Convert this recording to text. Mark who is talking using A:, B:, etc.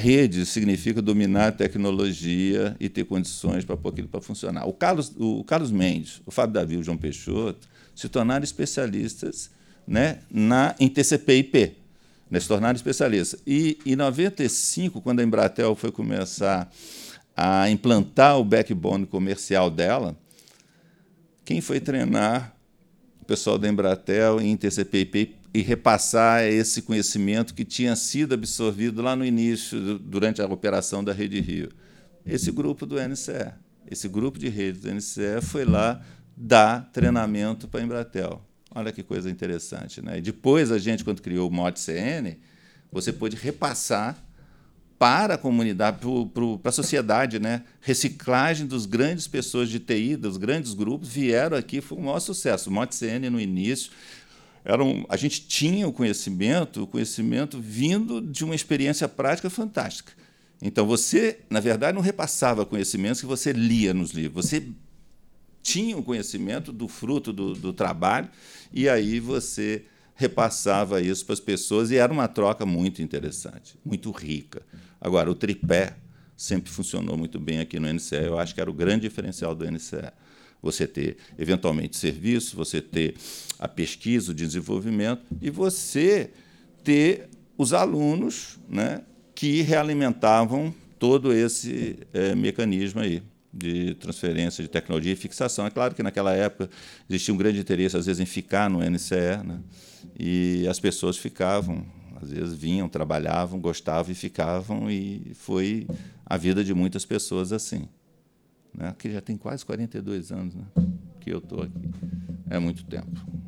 A: rede significa dominar a tecnologia e ter condições para pôr aquilo para funcionar. O Carlos Mendes, o Fábio Davi e o João Peixoto se tornaram especialistas, né, em TCP/IP, né, se tornaram especialistas. E, em 95, quando a Embratel foi começar a implantar o backbone comercial dela, quem foi treinar o pessoal da Embratel em TCP/IP e repassar esse conhecimento que tinha sido absorvido lá no início, durante a operação da Rede Rio? Esse grupo do NCE, esse grupo de redes do NCE foi lá dar treinamento para a Embratel. Olha que coisa interessante, né? E depois, a gente, quando criou o MOD-CN, você pôde repassar para a comunidade, para a sociedade, né? Reciclagem dos grandes pessoas de TI, dos grandes grupos, vieram aqui, foi um maior sucesso. O MOD-CN, no início, a gente tinha o conhecimento vindo de uma experiência prática fantástica. Então, você, na verdade, não repassava conhecimentos que você lia nos livros, você tinha o conhecimento do fruto do trabalho, e aí você repassava isso para as pessoas, e era uma troca muito interessante, muito rica. Agora, o tripé sempre funcionou muito bem aqui no NCE. Eu acho que era o grande diferencial do NCE. Você ter, eventualmente, serviço, você ter a pesquisa, o desenvolvimento, e você ter os alunos, né, que realimentavam todo esse mecanismo aí de transferência de tecnologia e fixação. É claro que, naquela época, existia um grande interesse, às vezes, em ficar no NCE, né, e as pessoas ficavam, às vezes vinham, trabalhavam, gostavam e ficavam, e foi a vida de muitas pessoas assim, né, que já tem quase 42 anos, né, que eu estou aqui. É muito tempo.